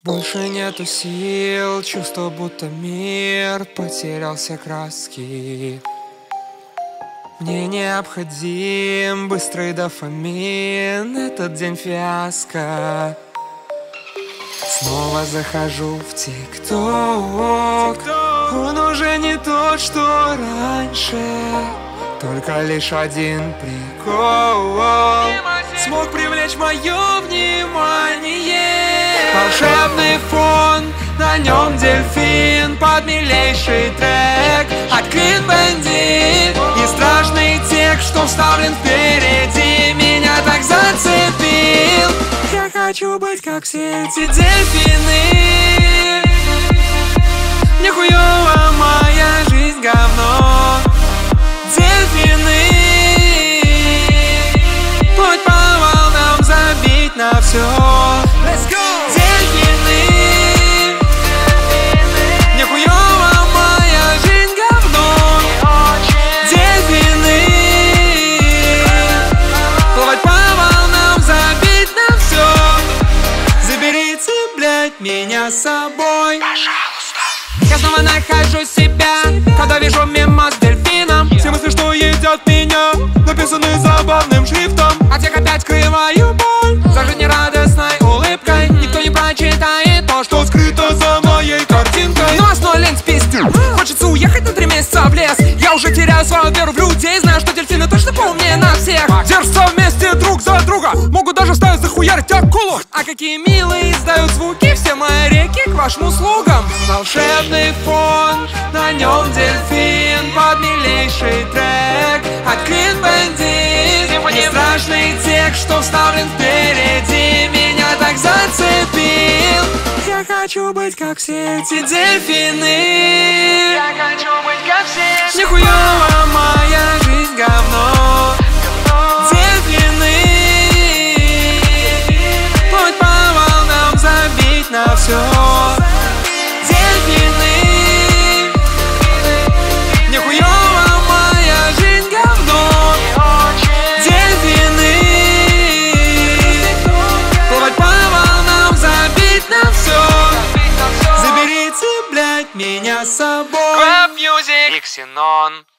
Больше нету сил, чувство, будто мир потерял все краски. Мне необходим быстрый дофамин, этот день фиаско. Снова захожу в ТикТок, он уже не тот, что раньше. Только лишь один прикол смог привлечь мое внимание. Волшебный фон, на нем дельфин, под милейший трек от Clean Bandit. И страшный текст, что вставлен впереди, меня так зацепил. Я хочу быть как все эти дельфины. Мне хуёво, моя жизнь говно. Дельфины, плыть по волнам, забить на все. Let's go! Дельфины, мне хуёво, моя жизнь говно. Дельфины, плывать по волнам, забить на все. Заберите, блядь, меня с собой, пожалуйста. Я снова нахожу себя, когда вижу мимо с дельфином. Все мысли, что едят меня, написаны забавным шрифтом. От всех опять скрываю боль за жизнерадостной улыбкой. Никто не прочитает то, что скрыто за моей картинкой. Новостной лент спиздил, хочется уехать на 3 месяца в лес. Я уже теряю свою веру в людей, знаю, что дельфины точно поумнее нас всех. Держатся вместе друг за друга, могут даже ставить захуярить акулу. А какие милые издают звуки все мои реки к вашим услугам. Волшебный фон, на нем дельфин, под милейший трек от Clean Bandit. И страшный текст, что вставлен впереди, меня так зацепил. Я хочу быть как все эти дельфины. Я хочу быть как все. Мне хуёво, моя жизнь говно. Дельфины, плыть по волнам, забить на все. Дельфины, мне хуёво, моя жизнь говно. Дельфины, плывать по волнам, забить на все. Заберите, блядь, меня с собой. Club Music и Ксенон.